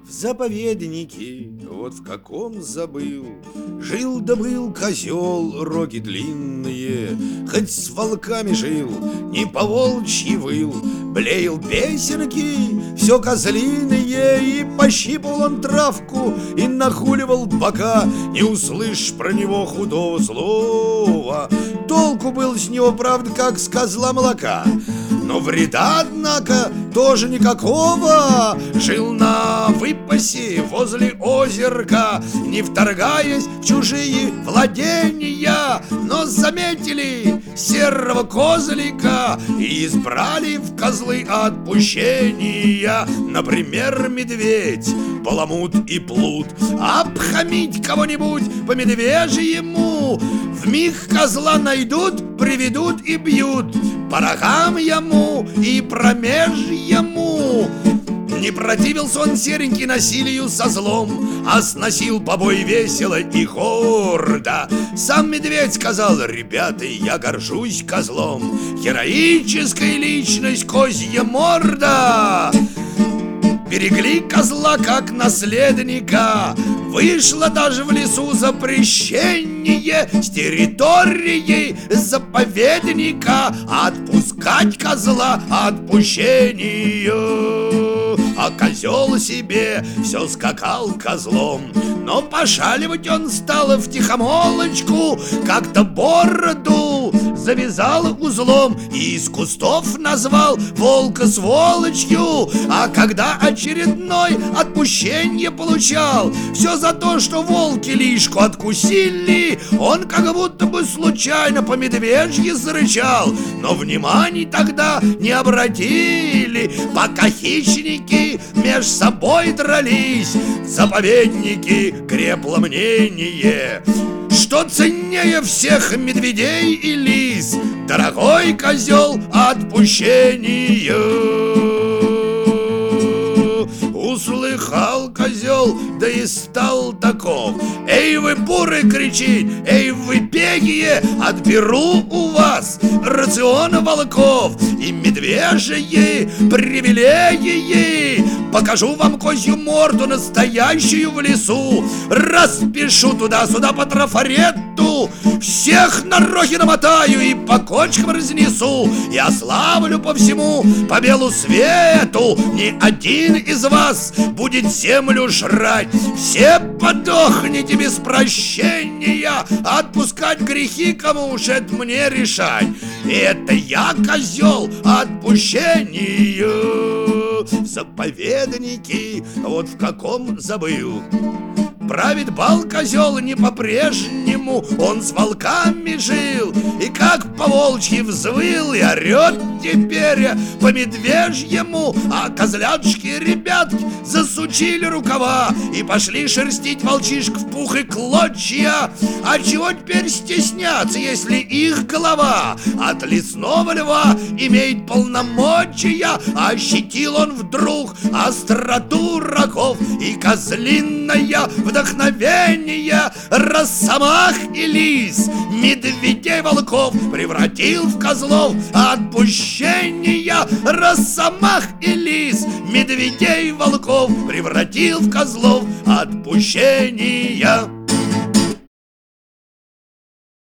В заповеднике, вот в каком забыл, жил да был козел, роги длинные, хоть с волками жил, не по-волчьи выл, блеял песенки, все козлиные, и пощипывал он травку, и нахуливал бока. Не услышь про него худого слова, толку был с него, правда, как с козла молока. Но вреда, однако, тоже никакого. Жил на выпасе возле озерка, не вторгаясь в чужие владения. Но заметили серого козлика и избрали в козлы отпущения. Например, медведь, баламут и плут. Обхамить кого-нибудь по медвежьему, вмиг козла найдут, приведут и бьют по рогам ему и промеж ему. Не противился он серенький насилию со злом, а сносил побой весело и гордо. Сам медведь сказал: ребята, я горжусь козлом, героическая личность, козья морда. Берегли козла как наследника. Вышло даже в лесу запрещение с территории заповедника отпускать козла отпущению. А козел себе все скакал козлом, но пошаливать он стал втихомолочку. Как-то бороду завязал узлом и из кустов назвал волка сволочью. А когда очередной отпущение получал, все за то, что волки лишку откусили, он как будто бы случайно по медвежьи зарычал. Но внимания тогда не обратили, пока хищники меж собой дрались. Заповедники крепло мнение, что ценнее всех медведей и лис дорогой козел отпущения. Услыхал козел, да и стал таков: эй вы, буры, кричит, эй вы, пегие, отберу у вас рацион волков и медвежьи привилегии. Покажу вам козью морду настоящую в лесу, распишу туда-сюда по трафарету, всех на роги намотаю и по кочкам разнесу. Я славлю по всему, по белу свету, ни один из вас будет землю жрать. Все подохнете без прощения, отпускать грехи кому уж это мне решать. И это я козел отпущения. В заповеднике, вот в каком забыл, правит бал козел не по-прежнему. Он с волками жил и как по-волчьи взвыл и орет теперь по-медвежьему. А козлятушки, ребятки, засучили рукава и пошли шерстить волчишек в пух и клочья. А чего теперь стесняться, если их голова от лесного льва имеет полномочия? Ощутил он вдруг остроту рогов и козлиное вдохновение. Росомах и лис медведей волков превратил в козлов отпущения. Росомах и лис медведей волков превратил в козлов отпущения.